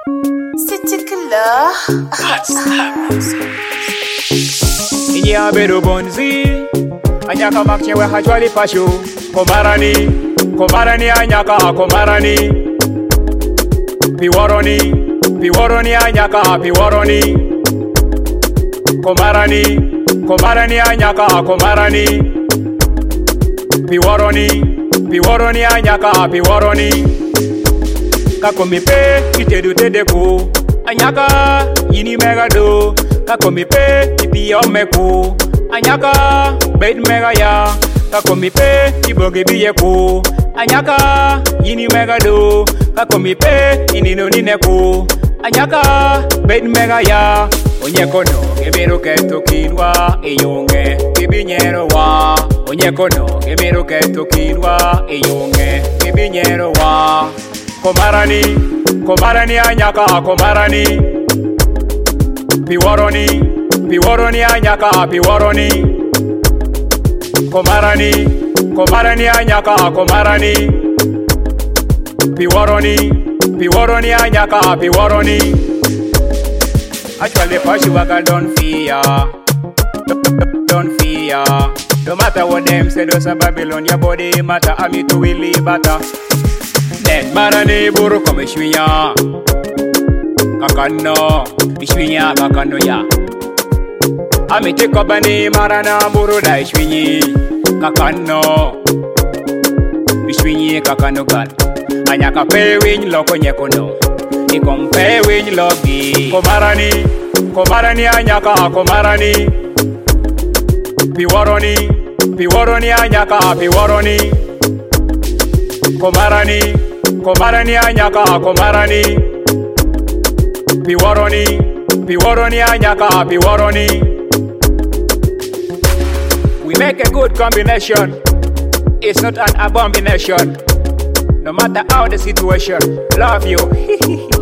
City killer. Inya bedo bonzi anyaka makchewe hajwali pashu komarani anyaka komarani piworoni anyaka piworoni komarani anyaka komarani piworoni anyaka piworoni kakomipe itedu tedeku anyaka yini megado kakomipe ipiyomeku anyaka bed mega ya kakomipe iboge biyeku anyaka yini megado kakomipe inino nineku anyaka bed mega ya onyekono gebero keto kinwa eyonge kibinyero wa onyekono gebero keto kinwa eyonge kibinyero wa komarani anyaka komarani piworoni anyaka piworoni komarani anyaka komarani piworoni anyaka piworoni actually Pashiwaga don't fear no matter what them say those are Babylon your body matter ami to willy bata net marani buru kome shwinya kakano ya amite kobani marana buru da ishwinyi kakano gal anyaka pewin loko nyekono ikom pewin logi komarani anyaka komarani piworoni anyaka piworoni komarani anyaka komarani piworoni anyaka piworoni. We make a good combination. It's not an abomination. No matter how the situation. Love you.